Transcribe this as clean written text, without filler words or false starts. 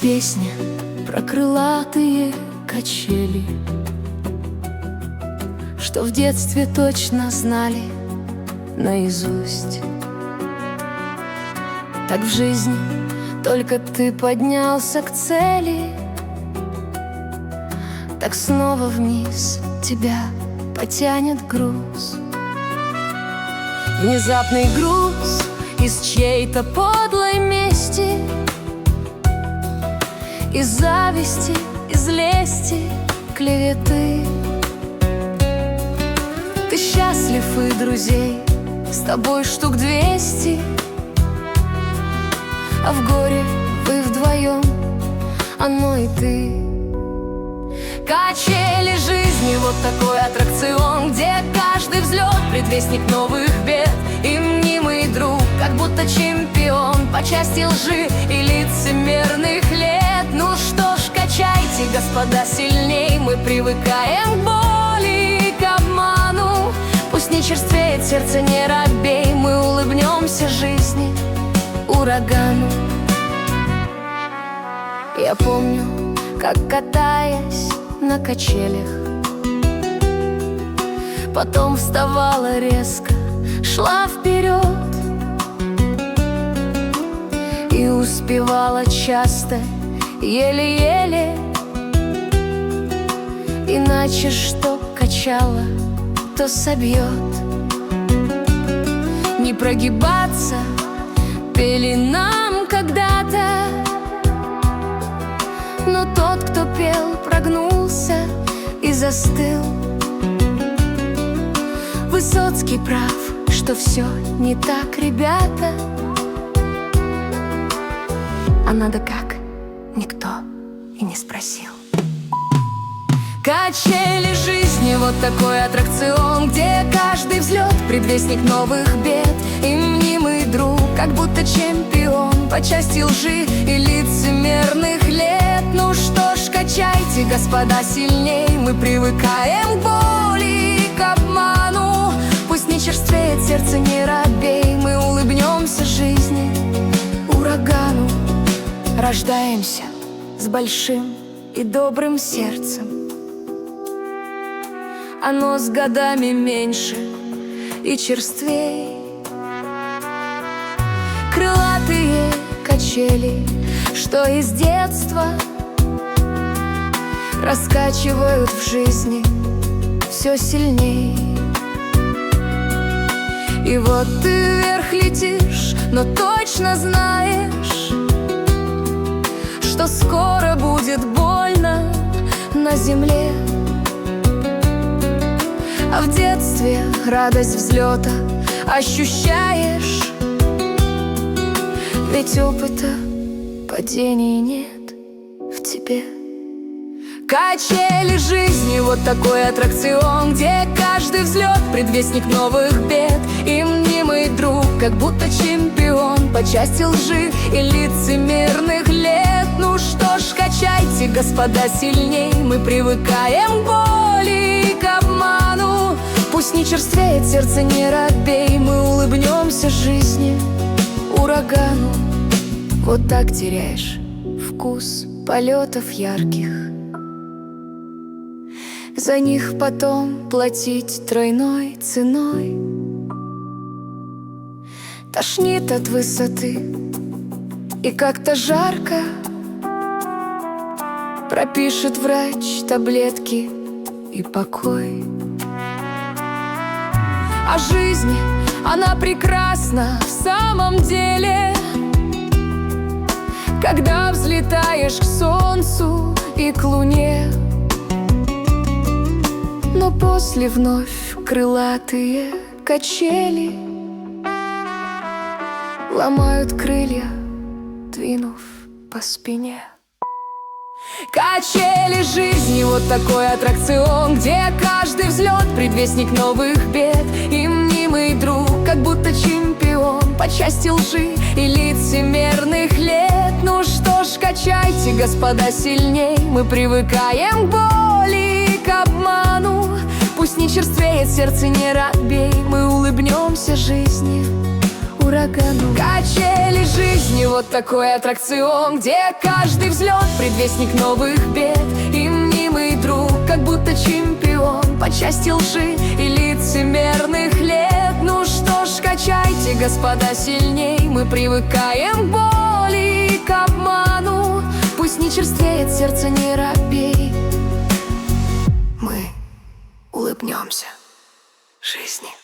песня про крылатые качели, что в детстве точно знали наизусть. Так в жизни только ты поднялся к цели, так снова вниз тебя потянет груз. Внезапный груз из чьей-то подлой мести, из зависти, из лести, клеветы. Ты счастлив и друзей с тобой штук 200, а в горе вы вдвоем, оно и ты. Качели жизни, вот такой аттракцион, где каждый взлет — предвестник новых бед. И мнимый друг, как будто чемпион по части лжи и лицемерных лет. Ну что ж, качайте, господа, сильней, мы привыкаем к боли и к обману. Пусть не черствеет сердце, не робей, мы улыбнемся жизни, урагану. Я помню, как, катаясь на качелях, потом вставала резко, шла вперед и успевала часто, еле-еле. Иначе что качала, то собьет. Не прогибаться пели нам когда-то, но тот, кто пел, прогнулся и застыл. Высоцкий прав, что все не так, ребята, а надо как, никто и не спросил. Качели жизни, вот такой аттракцион, где каждый взлет — предвестник новых бед. И мнимый друг, как будто чемпион по части лжи и лицемерных лет. Ну что ж, качайте, господа, сильней, мы привыкаем к боли и к обману. Пусть не черствеет сердце, не робей, мы улыбнемся жизни, урагану. Рождаемся с большим и добрым сердцем, оно с годами меньше и черствей. Крылатые качели, что из детства раскачивают в жизни все сильней. И вот ты вверх летишь, но точно знаешь, что скоро будет больно на земле. А в детстве радость взлета ощущаешь, ведь опыта падений нет в тебе. Качели жизни, вот такой аттракцион, где каждый взлет — предвестник новых бед. И мнимый друг, как будто чемпион по части лжи и лицемерных лет. Ну что ж, качайте, господа, сильней, мы привыкаем к боли и к обману. Пусть не черствеет сердце, не робей, мы улыбнемся жизни, урагану. Вот так теряешь вкус полетов ярких, за них потом платить тройной ценой. Тошнит от высоты и как-то жарко, пропишет врач таблетки и покой. А жизнь, она прекрасна в самом деле, когда взлетаешь к солнцу и к луне. Но после вновь крылатые качели ломают крылья, двинув по спине. Качели жизни, вот такой аттракцион, где каждый взлет — предвестник новых бед. И мнимый друг, как будто чемпион по части лжи и лицемерных лет. Ну что ж, качайте, господа, сильней, мы привыкаем к боли и к обману. Пусть не черствеет сердце, не робей, мы улыбнемся жизни, урагану. Качели жизни, вот такой аттракцион, где каждый взлет предвестник новых бед. И мнимый друг, как будто чемпион по части лжи и лицемерных лет. Ну что ж, качайте, господа, сильней. Мы привыкаем к боли и к обману. Пусть не черствеет сердце, не робей. Мы улыбнемся жизни.